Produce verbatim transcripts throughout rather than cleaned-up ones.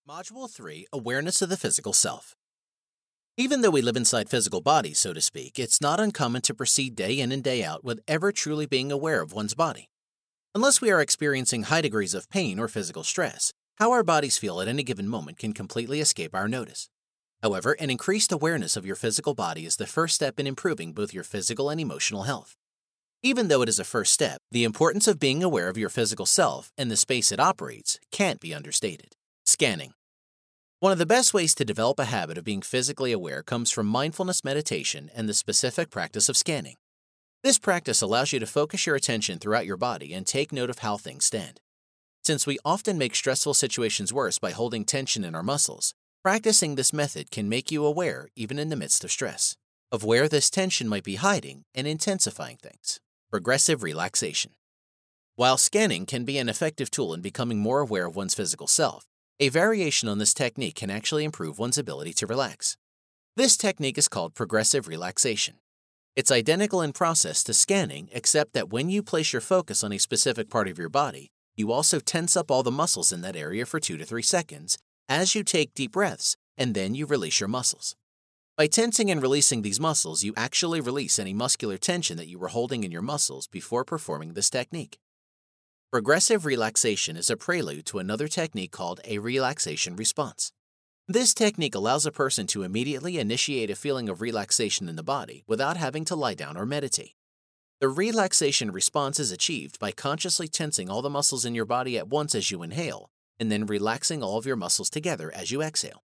Module three Awareness of the Physical Self. Even though we live inside physical bodies, so to speak, it's not uncommon to proceed day in and day out with ever truly being aware of one's body. Unless we are experiencing high degrees of pain or physical stress, how our bodies feel at any given moment can completely escape our notice. However, an increased awareness of your physical body is the first step in improving both your physical and emotional health. Even though it is a first step, the importance of being aware of your physical self and the space it operates can't be understated. Scanning. One of the best ways to develop a habit of being physically aware comes from mindfulness meditation and the specific practice of scanning. This practice allows you to focus your attention throughout your body and take note of how things stand. Since we often make stressful situations worse by holding tension in our muscles, practicing this method can make you aware, even in the midst of stress, of where this tension might be hiding and intensifying things. Progressive relaxation. While scanning can be an effective tool in becoming more aware of one's physical self, a variation on this technique can actually improve one's ability to relax. This technique is called progressive relaxation. It's identical in process to scanning, except that when you place your focus on a specific part of your body, you also tense up all the muscles in that area for two to three seconds as you take deep breaths, and then you release your muscles. By tensing and releasing these muscles, you actually release any muscular tension that you were holding in your muscles before performing this technique. Progressive relaxation is a prelude to another technique called a relaxation response. This technique allows a person to immediately initiate a feeling of relaxation in the body without having to lie down or meditate. The relaxation response is achieved by consciously tensing all the muscles in your body at once as you inhale, and then relaxing all of your muscles together as you exhale.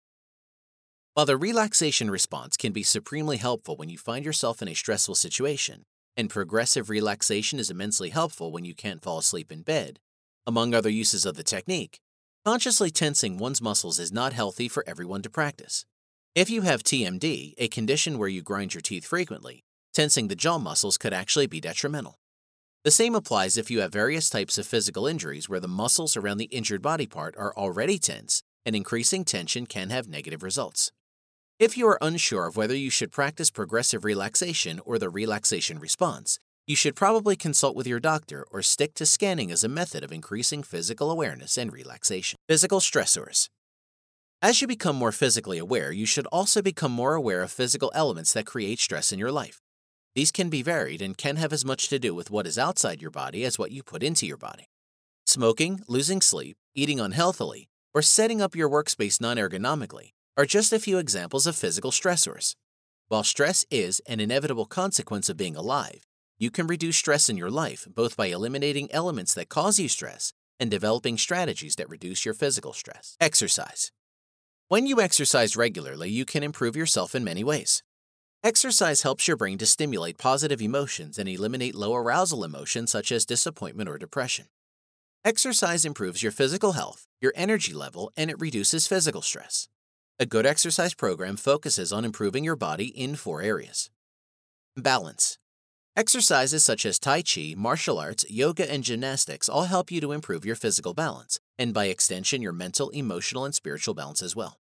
While the relaxation response can be supremely helpful when you find yourself in a stressful situation, and progressive relaxation is immensely helpful when you can't fall asleep in bed, among other uses of the technique, consciously tensing one's muscles is not healthy for everyone to practice. If you have T M D, a condition where you grind your teeth frequently, tensing the jaw muscles could actually be detrimental. The same applies if you have various types of physical injuries where the muscles around the injured body part are already tense, and increasing tension can have negative results. If you are unsure of whether you should practice progressive relaxation or the relaxation response, you should probably consult with your doctor or stick to scanning as a method of increasing physical awareness and relaxation. Physical stressors. As you become more physically aware, you should also become more aware of physical elements that create stress in your life. These can be varied and can have as much to do with what is outside your body as what you put into your body. Smoking, losing sleep, eating unhealthily, or setting up your workspace non-ergonomically are just a few examples of physical stressors. While stress is an inevitable consequence of being alive, you can reduce stress in your life both by eliminating elements that cause you stress and developing strategies that reduce your physical stress. Exercise. When you exercise regularly, you can improve yourself in many ways. Exercise helps your brain to stimulate positive emotions and eliminate low arousal emotions such as disappointment or depression. Exercise improves your physical health, your energy level, and it reduces physical stress. A good exercise program focuses on improving your body in four areas. Balance. Exercises such as Tai Chi, martial arts, yoga, and gymnastics all help you to improve your physical balance, and by extension, your mental, emotional, and spiritual balance as well.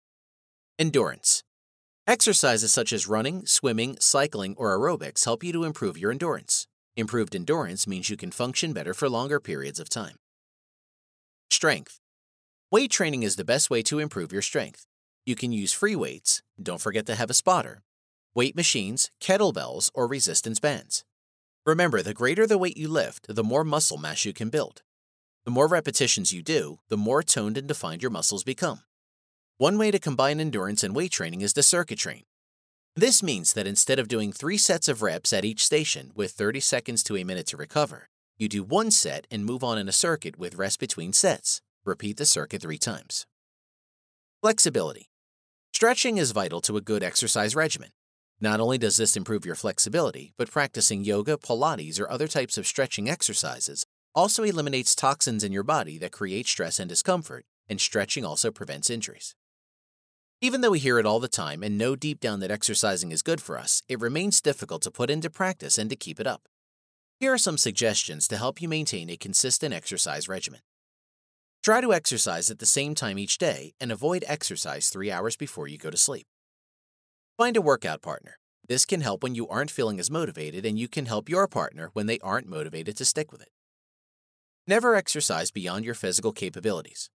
Endurance. Exercises such as running, swimming, cycling, or aerobics help you to improve your endurance. Improved endurance means you can function better for longer periods of time. Strength. Weight training is the best way to improve your strength. You can use free weights, don't forget to have a spotter, weight machines, kettlebells, or resistance bands. Remember, the greater the weight you lift, the more muscle mass you can build. The more repetitions you do, the more toned and defined your muscles become. One way to combine endurance and weight training is to circuit train. This means that instead of doing three sets of reps at each station with thirty seconds to a minute to recover, you do one set and move on in a circuit with rest between sets. Repeat the circuit three times. Flexibility. Stretching is vital to a good exercise regimen. Not only does this improve your flexibility, but practicing yoga, Pilates, or other types of stretching exercises also eliminates toxins in your body that create stress and discomfort, and stretching also prevents injuries. Even though we hear it all the time and know deep down that exercising is good for us, it remains difficult to put into practice and to keep it up. Here are some suggestions to help you maintain a consistent exercise regimen. Try to exercise at the same time each day and avoid exercise three hours before you go to sleep. Find a workout partner. This can help when you aren't feeling as motivated, and you can help your partner when they aren't motivated to stick with it. Never exercise beyond your physical capabilities.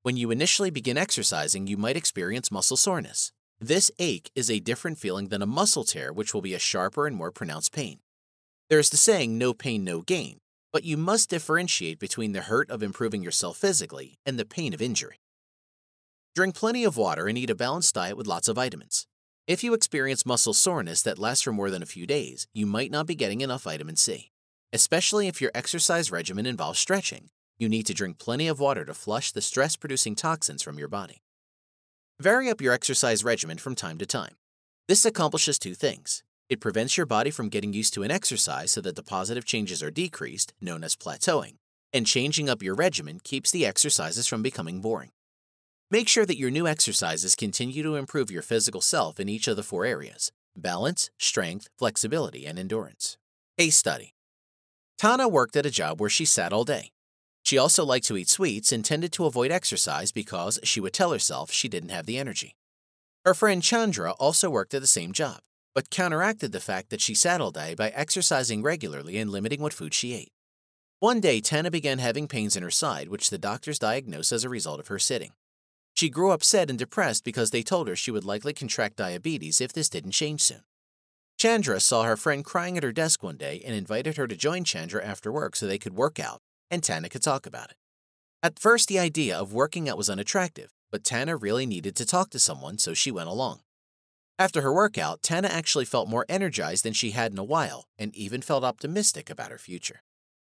When you initially begin exercising, you might experience muscle soreness. This ache is a different feeling than a muscle tear, which will be a sharper and more pronounced pain. There is the saying, no pain, no gain, but you must differentiate between the hurt of improving yourself physically and the pain of injury. Drink plenty of water and eat a balanced diet with lots of vitamins. If you experience muscle soreness that lasts for more than a few days, you might not be getting enough vitamin C. Especially if your exercise regimen involves stretching, you need to drink plenty of water to flush the stress-producing toxins from your body. Vary up your exercise regimen from time to time. This accomplishes two things. It prevents your body from getting used to an exercise so that the positive changes are decreased, known as plateauing, and changing up your regimen keeps the exercises from becoming boring. Make sure that your new exercises continue to improve your physical self in each of the four areas: balance, strength, flexibility, and endurance. Case study. Tana worked at a job where she sat all day. She also liked to eat sweets and tended to avoid exercise because she would tell herself she didn't have the energy. Her friend Chandra also worked at the same job, but counteracted the fact that she sat all day by exercising regularly and limiting what food she ate. One day, Tana began having pains in her side, which the doctors diagnosed as a result of her sitting. She grew upset and depressed because they told her she would likely contract diabetes if this didn't change soon. Chandra saw her friend crying at her desk one day and invited her to join Chandra after work so they could work out and Tana could talk about it. At first, the idea of working out was unattractive, but Tana really needed to talk to someone, so she went along. After her workout, Tana actually felt more energized than she had in a while and even felt optimistic about her future.